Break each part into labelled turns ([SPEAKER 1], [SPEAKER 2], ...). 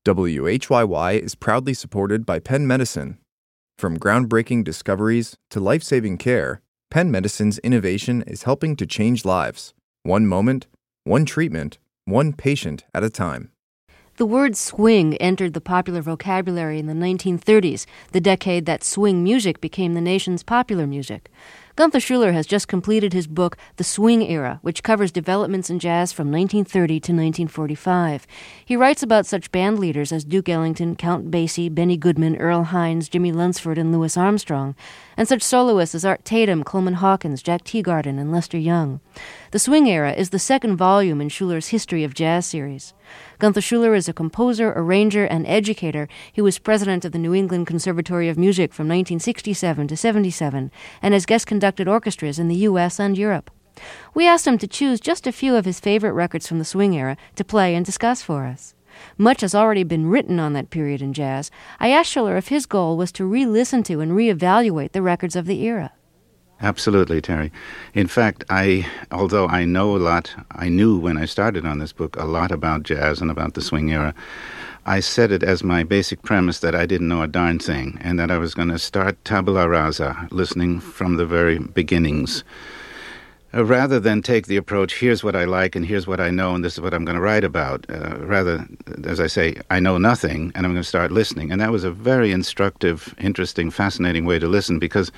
[SPEAKER 1] WHYY is proudly supported by Penn Medicine. From groundbreaking discoveries to life-saving care, Penn Medicine's innovation is helping to change lives. One moment, one treatment, one patient at a time.
[SPEAKER 2] The word swing entered the popular vocabulary in the 1930s, the decade that swing music became the nation's popular music. Gunther Schuller has just completed his book, The Swing Era, which covers developments in jazz from 1930 to 1945. He writes about such band leaders as Duke Ellington, Count Basie, Benny Goodman, Earl Hines, Jimmy Lunsford, and Louis Armstrong, and such soloists as Art Tatum, Coleman Hawkins, Jack Teagarden, and Lester Young. The Swing Era is the second volume in Schuller's History of Jazz series. Gunther Schuller is a composer, arranger, and educator. He was president of the New England Conservatory of Music from 1967 to 77 and has guest conducted orchestras in the U.S. and Europe. We asked him to choose just a few of his favorite records from the swing era to play and discuss for us. Much has already been written on that period in jazz. I asked Schuller if his goal was to re-listen to and re-evaluate the records of the era.
[SPEAKER 3] Absolutely, Terry. In fact, although I know a lot, I knew when I started on this book a lot about jazz and about the swing era, I set it as my basic premise that I didn't know a darn thing and that I was going to start tabula rasa, listening from the very beginnings. Rather than take the approach, here's what I like and here's what I know and this is what I'm going to write about. Rather, as I say, I know nothing and I'm going to start listening. And that was a very instructive, interesting, fascinating way to listen because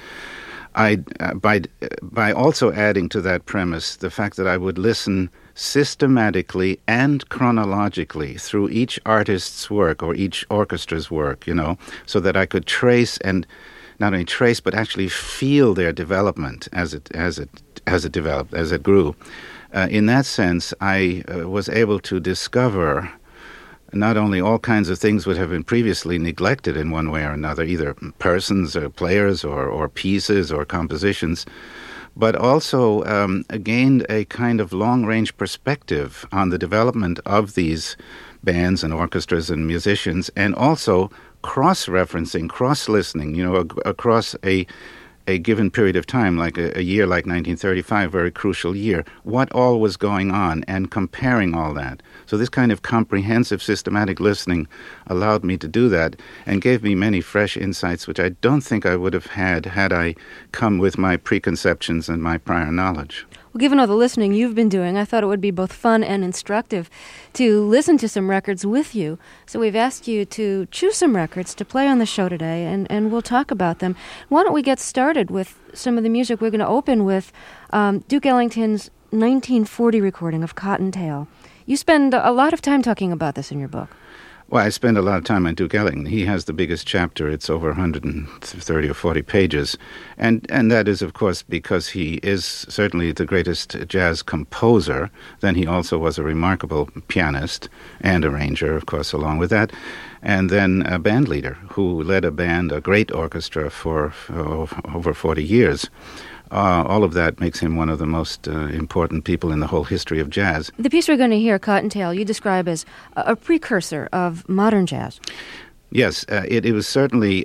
[SPEAKER 3] by also adding to that premise the fact that I would listen systematically and chronologically through each artist's work or each orchestra's work, so that I could trace and not only trace but actually feel their development as it developed, as it grew. In that sense, I was able to discover not only all kinds of things would have been previously neglected in one way or another, either persons or players or pieces or compositions, but also gained a kind of long-range perspective on the development of these bands and orchestras and musicians, and also cross-referencing, cross-listening, across a given period of time, like a year like 1935, very crucial year, what all was going on, and comparing all that. So this kind of comprehensive, systematic listening allowed me to do that and gave me many fresh insights, which I don't think I would have had I come with my preconceptions and my prior knowledge.
[SPEAKER 2] Well, given all the listening you've been doing, I thought it would be both fun and instructive to listen to some records with you. So we've asked you to choose some records to play on the show today, and we'll talk about them. Why don't we get started with some of the music? We're going to open with Duke Ellington's 1940 recording of Cottontail. You spend a lot of time talking about this in your book.
[SPEAKER 3] Well, I spend a lot of time on Duke Ellington. He has the biggest chapter. It's over 130 or 40 pages. And that is, of course, because he is certainly the greatest jazz composer. Then he also was a remarkable pianist and arranger, of course, along with that. And then a band leader who led a great orchestra for over 40 years. All of that makes him one of the most important people in the whole history of jazz.
[SPEAKER 2] The piece we're going to hear, Cottontail, you describe as a precursor of modern jazz.
[SPEAKER 3] Yes, it was certainly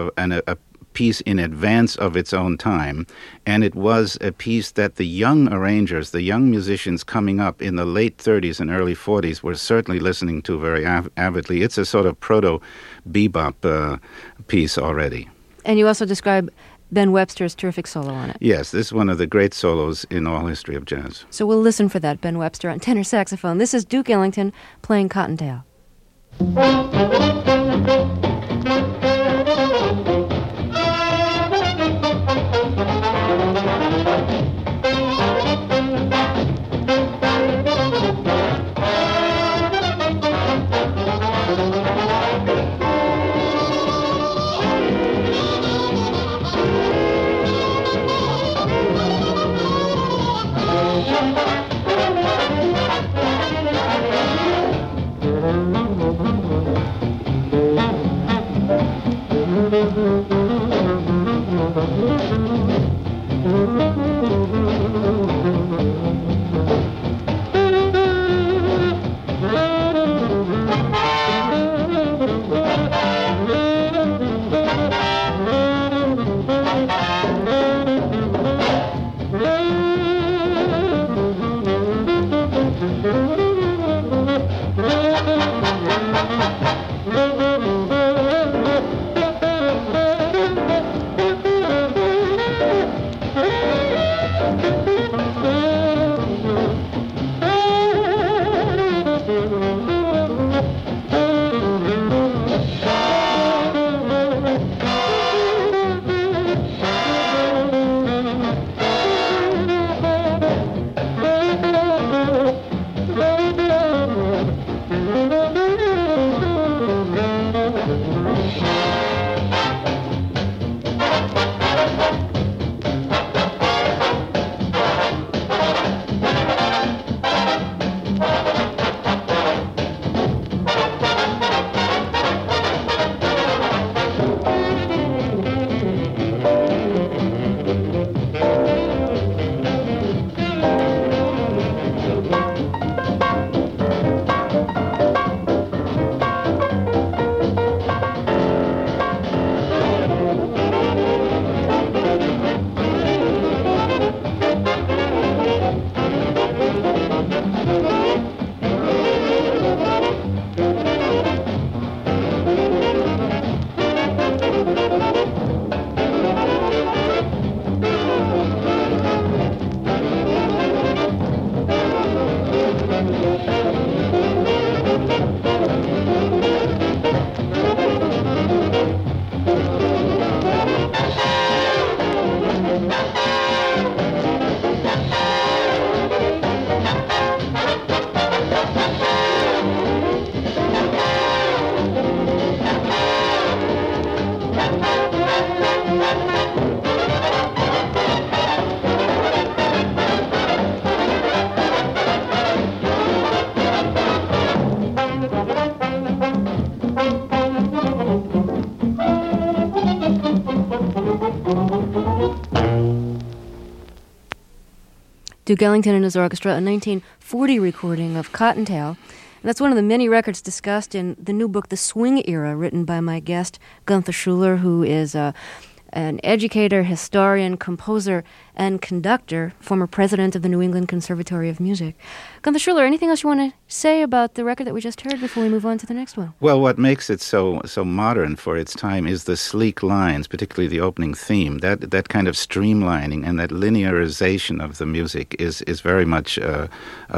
[SPEAKER 3] a piece in advance of its own time, and it was a piece that the young arrangers, the young musicians coming up in the late 30s and early 40s were certainly listening to very avidly. It's a sort of proto-bebop piece already. And
[SPEAKER 2] you also describe Ben Webster's terrific solo on it.
[SPEAKER 3] Yes, this is one of the great solos in all history of jazz.
[SPEAKER 2] So we'll listen for that, Ben Webster on tenor saxophone. This is Duke Ellington playing Cottontail. Duke Ellington and his orchestra, a 1940 recording of Cottontail. And that's one of the many records discussed in the new book, The Swing Era, written by my guest, Gunther Schuller, who is an educator, historian, composer, and conductor, former president of the New England Conservatory of Music. Gunther Schuller, anything else you want to say about the record that we just heard before we move on to the next one?
[SPEAKER 3] Well, what makes it so modern for its time is the sleek lines, particularly the opening theme. That kind of streamlining and that linearization of the music is very much a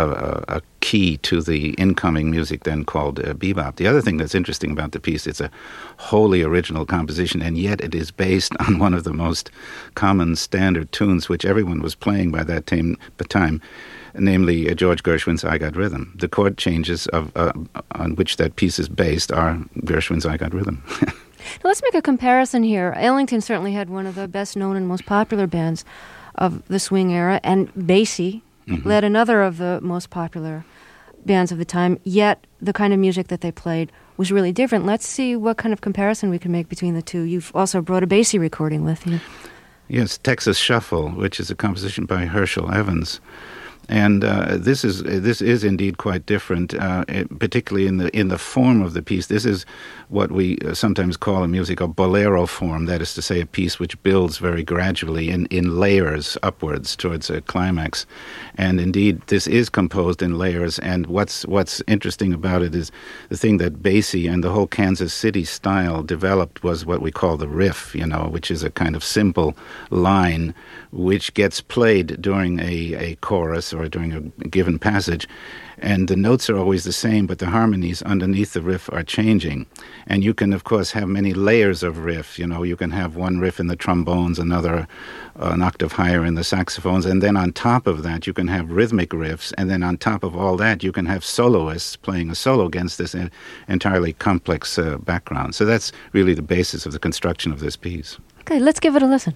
[SPEAKER 3] key to the incoming music then called bebop. The other thing that's interesting about the piece, it's a wholly original composition, and yet it is based on one of the most common standard tunes which everyone was playing by that time, namely George Gershwin's I Got Rhythm. The chord changes on which that piece is based are Gershwin's I Got Rhythm.
[SPEAKER 2] Now let's make a comparison here. Ellington certainly had one of the best-known and most popular bands of the swing era, and Basie led another of the most popular bands of the time, yet the kind of music that they played was really different. Let's see what kind of comparison we can make between the two. You've also brought a Basie recording with you.
[SPEAKER 3] Yes, Texas Shuffle, which is a composition by Herschel Evans. And this is indeed quite different, particularly in the form of the piece. This is what we sometimes call in music a bolero form, that is to say, a piece which builds very gradually in layers upwards towards a climax. And indeed, this is composed in layers. And what's interesting about it is the thing that Basie and the whole Kansas City style developed was what we call the riff, which is a kind of simple line which gets played during a chorus or during a given passage, and the notes are always the same, but the harmonies underneath the riff are changing. And you can, of course, have many layers of riff. You can have one riff in the trombones, another an octave higher in the saxophones, and then on top of that you can have rhythmic riffs, and then on top of all that you can have soloists playing a solo against this entirely complex background. So that's really the basis of the construction of this piece.
[SPEAKER 2] Okay, let's give it a listen.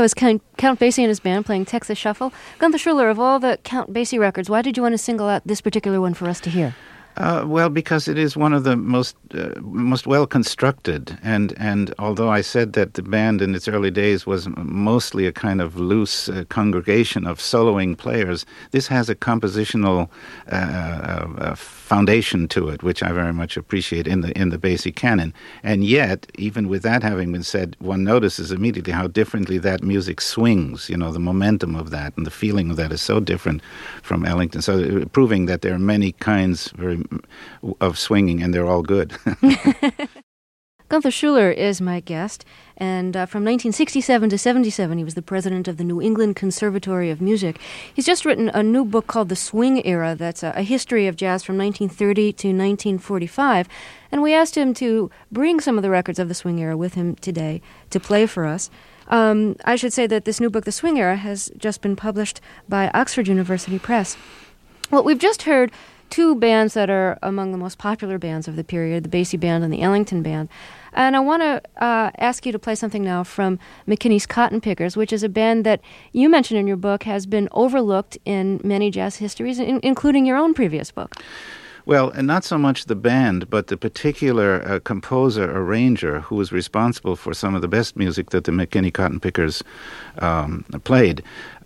[SPEAKER 2] was Count Basie and his band playing Texas Shuffle. Gunther Schuller, of all the Count Basie records, why did you want to single out this particular one for us to hear?
[SPEAKER 3] Well, because it is one of the most well constructed, and although I said that the band in its early days was mostly a kind of loose congregation of soloing players, this has a compositional foundation to it, which I very much appreciate in the Basie canon. And yet, even with that having been said, one notices immediately how differently that music swings. You know, the momentum of that and the feeling of that is so different from Ellington. So, proving that there are many kinds of swinging, and they're all good.
[SPEAKER 2] Gunther Schuller is my guest, and from 1967 to 77, he was the president of the New England Conservatory of Music. He's just written a new book called The Swing Era, that's a history of jazz from 1930 to 1945, and we asked him to bring some of the records of the swing era with him today to play for us. I should say that this new book, The Swing Era, has just been published by Oxford University Press. Well, we've just heard two bands that are among the most popular bands of the period, the Basie Band and the Ellington Band. And I want to ask you to play something now from McKinney's Cotton Pickers, which is a band that you mentioned in your book has been overlooked in many jazz histories, including your own previous book.
[SPEAKER 3] Well, and not so much the band, but the particular composer, arranger, who was responsible for some of the best music that the McKinney Cotton Pickers played.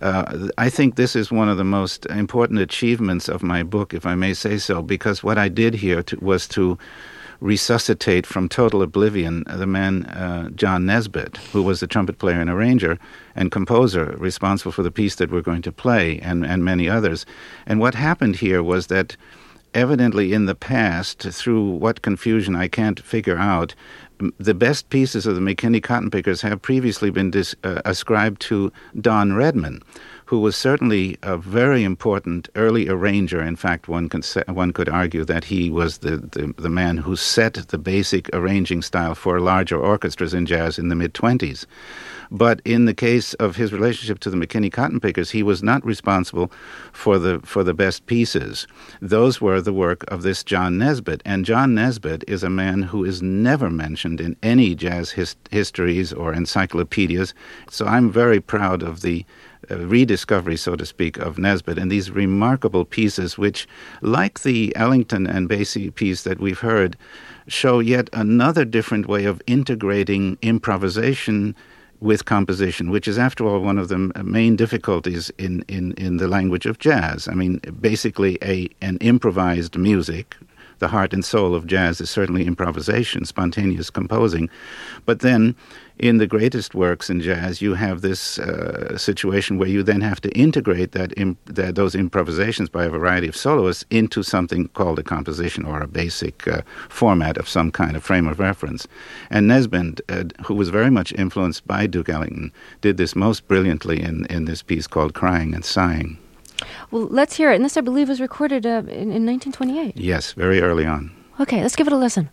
[SPEAKER 3] I think this is one of the most important achievements of my book, if I may say so, because what I did here was to resuscitate from total oblivion the man John Nesbitt, who was the trumpet player and arranger and composer responsible for the piece that we're going to play, and many others. And what happened here was that evidently in the past, through what confusion I can't figure out, the best pieces of the McKinney Cotton Pickers have previously been ascribed to Don Redman, who was certainly a very important early arranger. In fact, one could argue that he was the man who set the basic arranging style for larger orchestras in jazz in the mid-20s. But in the case of his relationship to the McKinney Cotton Pickers, he was not responsible for the best pieces. Those were the work of this John Nesbitt. And John Nesbitt is a man who is never mentioned in any jazz histories or encyclopedias. So I'm very proud of the rediscovery, so to speak, of Nesbitt and these remarkable pieces which, like the Ellington and Basie piece that we've heard, show yet another different way of integrating improvisation with composition, which is, after all, one of the main difficulties in the language of jazz. I mean, basically an improvised music. The heart and soul of jazz is certainly improvisation, spontaneous composing. But then, in the greatest works in jazz, you have this situation where you then have to integrate those improvisations by a variety of soloists into something called a composition or a basic format of some kind of frame of reference. And Nesbitt, who was very much influenced by Duke Ellington, did this most brilliantly in this piece called Crying and Sighing.
[SPEAKER 2] Well, let's hear it. And this, I believe, was recorded in 1928.
[SPEAKER 3] Yes, very early on.
[SPEAKER 2] Okay, let's give it a listen.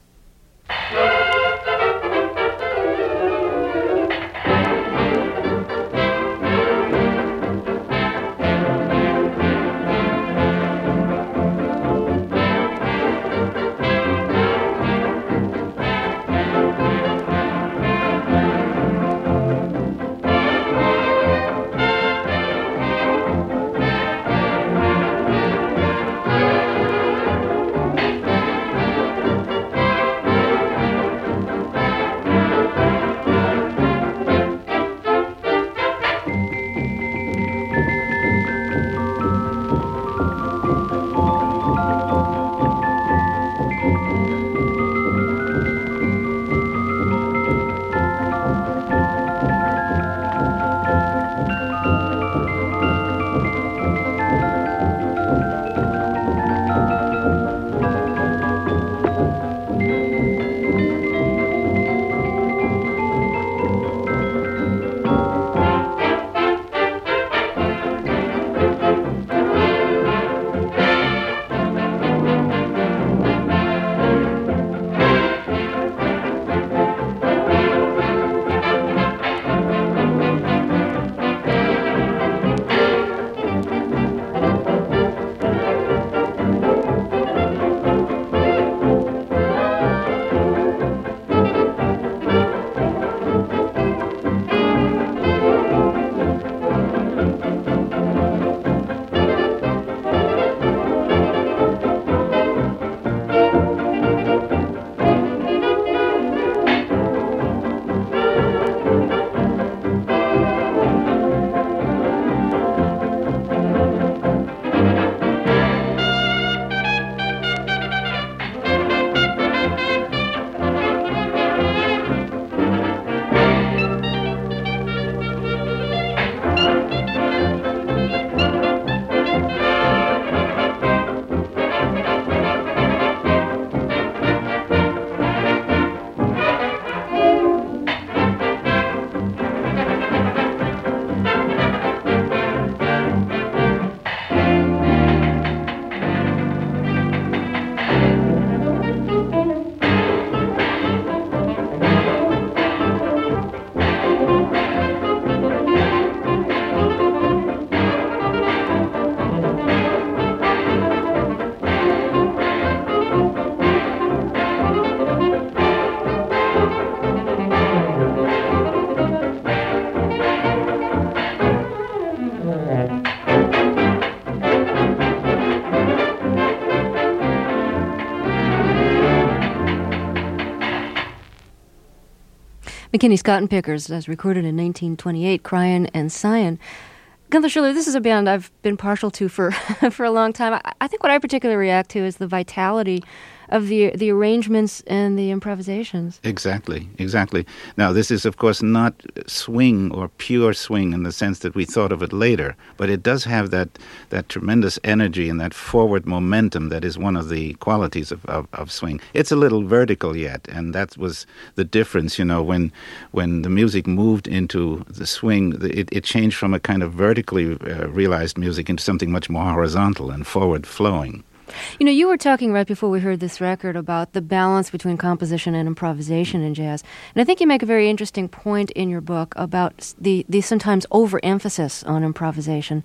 [SPEAKER 2] McKinney's Cotton Pickers, as recorded in 1928, Cryan and Cyan. Gunther Schuller, this is a band I've been partial to for for a long time. I think what I particularly react to is the vitality of the arrangements and the improvisations.
[SPEAKER 3] Exactly. Now, this is, of course, not swing or pure swing in the sense that we thought of it later, but it does have that tremendous energy and that forward momentum that is one of the qualities of swing. It's a little vertical yet, and that was the difference, when the music moved into the swing, it changed from a kind of vertically realized music into something much more horizontal and forward-flowing.
[SPEAKER 2] You were talking right before we heard this record about the balance between composition and improvisation in jazz. And I think you make a very interesting point in your book about the sometimes overemphasis on improvisation.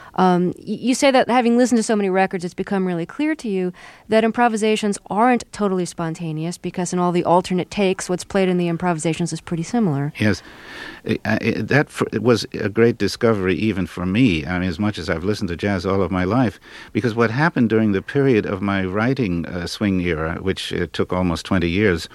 [SPEAKER 2] You say that having listened to so many records, it's become really clear to you that improvisations aren't totally spontaneous because in all the alternate takes, what's played in the improvisations is pretty similar.
[SPEAKER 3] Yes. That was a great discovery even for me, as much as I've listened to jazz all of my life, because what happened during the period of my writing swing era, which took almost 20 years,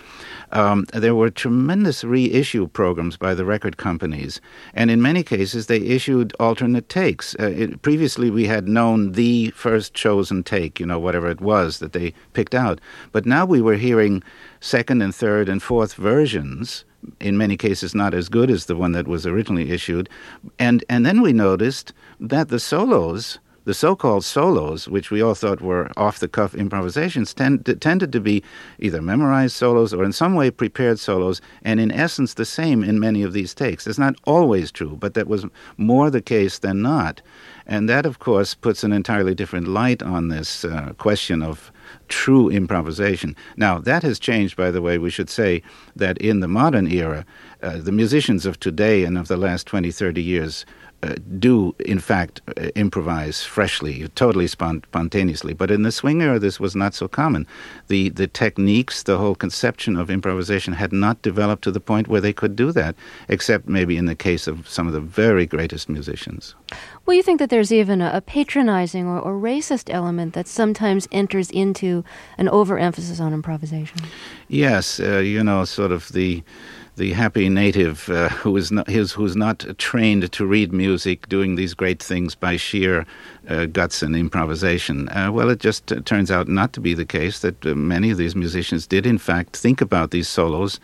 [SPEAKER 3] there were tremendous reissue programs by the record companies, and in many cases they issued alternate takes. Previously we had known the first chosen take, whatever it was that they picked out, but now we were hearing second and third and fourth versions, in many cases not as good as the one that was originally issued, and then we noticed that the solos, the so-called solos, which we all thought were off-the-cuff improvisations, tended to be either memorized solos or in some way prepared solos, and in essence the same in many of these takes. It's not always true, but that was more the case than not. And that, of course, puts an entirely different light on this question of true improvisation. Now, that has changed, by the way. We should say that in the modern era, the musicians of today and of the last 20, 30 years do, in fact, improvise freshly, totally spontaneously. But in the swing era, this was not so common. The techniques, the whole conception of improvisation had not developed to the point where they could do that, except maybe in the case of some of the very greatest musicians.
[SPEAKER 2] Well, you think that there's even a patronizing or racist element that sometimes enters into an overemphasis on improvisation?
[SPEAKER 3] Yes, sort of the happy native who's not trained to read music, doing these great things by sheer guts and improvisation. Well, it just turns out not to be the case, that many of these musicians did, in fact, think about these solos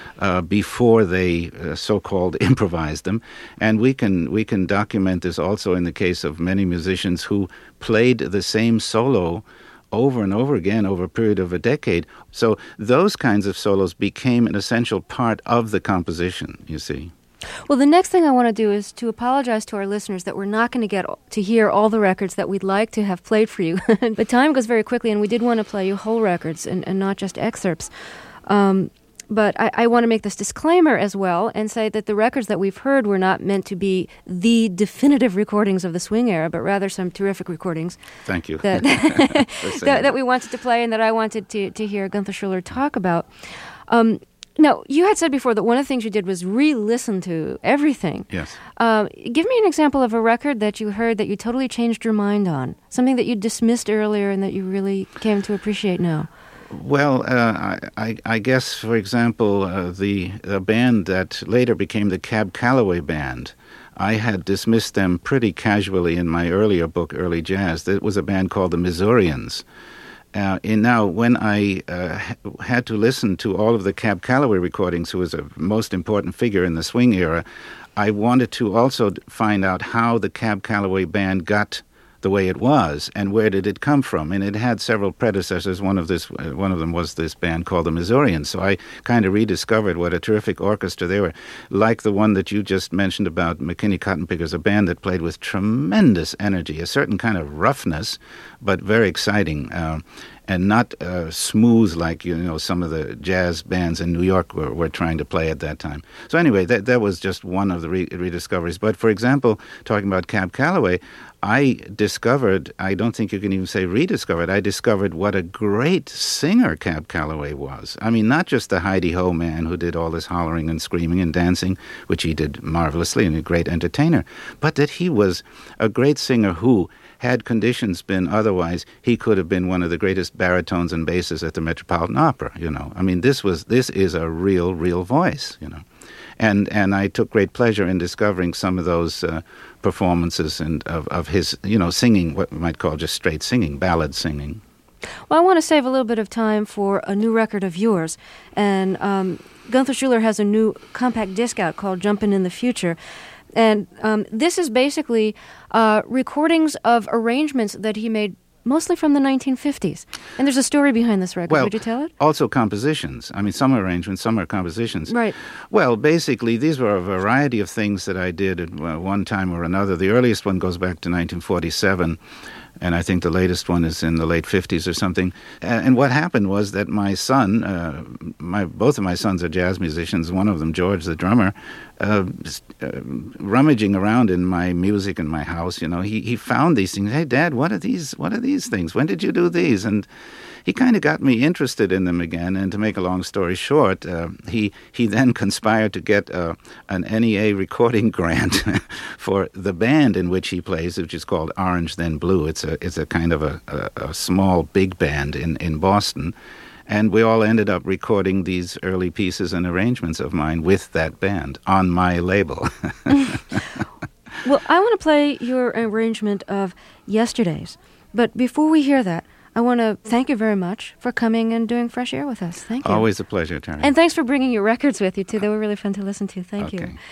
[SPEAKER 3] before they so-called improvised them. And we can document this also in the case of many musicians who played the same solo over and over again over a period of a decade. So those kinds of solos became an essential part of the composition, you see.
[SPEAKER 2] Well, the next thing I want to do is to apologize to our listeners that we're not going to get to hear all the records that we'd like to have played for you. But time goes very quickly, and we did want to play you whole records and not just excerpts. But I want to make this disclaimer as well and say that the records that we've heard were not meant to be the definitive recordings of the swing era, but rather some terrific recordings.
[SPEAKER 3] Thank you.
[SPEAKER 2] That we wanted to play and that I wanted to hear Gunther Schuller talk about. Now, you had said before that one of the things you did was re-listen to everything.
[SPEAKER 3] Yes.
[SPEAKER 2] Give me an example of a record that you heard that you totally changed your mind on, something that you dismissed earlier and that you really came to appreciate now.
[SPEAKER 3] Well, I guess, for example, the band that later became the Cab Calloway Band, I had dismissed them pretty casually in my earlier book, Early Jazz. It was a band called the Missourians. And now, when I had to listen to all of the Cab Calloway recordings, who was a most important figure in the swing era, I wanted to also find out how the Cab Calloway Band got the way it was, and where did it come from? And it had several predecessors. One of them was this band called the Missourians. So I kind of rediscovered what a terrific orchestra they were, like the one that you just mentioned about McKinney Cotton Pickers, a band that played with tremendous energy, a certain kind of roughness, but very exciting. And not smooth like some of the jazz bands in New York were trying to play at that time. So anyway, that was just one of the rediscoveries. But for example, talking about Cab Calloway, I discovered, I don't think you can even say rediscovered, I discovered what a great singer Cab Calloway was. I mean, not just the hidey-ho man who did all this hollering and screaming and dancing, which he did marvelously and a great entertainer, but that he was a great singer who, had conditions been otherwise, he could have been one of the greatest baritones and basses at the Metropolitan Opera, I mean, this is a real voice, And I took great pleasure in discovering some of those performances and of his, singing, what we might call just straight singing, ballad singing.
[SPEAKER 2] Well, I want to save a little bit of time for a new record of yours. And Gunther Schuller has a new compact disc out called Jumpin' in the Future. And this is basically recordings of arrangements that he made mostly from the 1950s. And there's a story behind this record. Would you tell it?
[SPEAKER 3] Also compositions. I mean, some are arrangements, some are compositions.
[SPEAKER 2] Right.
[SPEAKER 3] Well, basically, these were a variety of things that I did at one time or another. The earliest one goes back to 1947. And I think the latest one is in the late 50s or something. And what happened was that my son, both of my sons are jazz musicians. One of them, George, the drummer, rummaging around in my music in my house, he found these things. Hey, Dad, what are these things? When did you do these? And he kind of got me interested in them again. And to make a long story short, he then conspired to get an NEA recording grant for the band in which he plays, which is called Orange Then Blue. It's a kind of a small big band in Boston. And we all ended up recording these early pieces and arrangements of mine with that band on my label.
[SPEAKER 2] Well, I want to play your arrangement of Yesterdays. But before we hear that, I want to thank you very much for coming and doing Fresh Air with us. Thank you.
[SPEAKER 3] Always a pleasure, Terry.
[SPEAKER 2] And thanks for bringing your records with you, too. They were really fun to listen to. Thank you.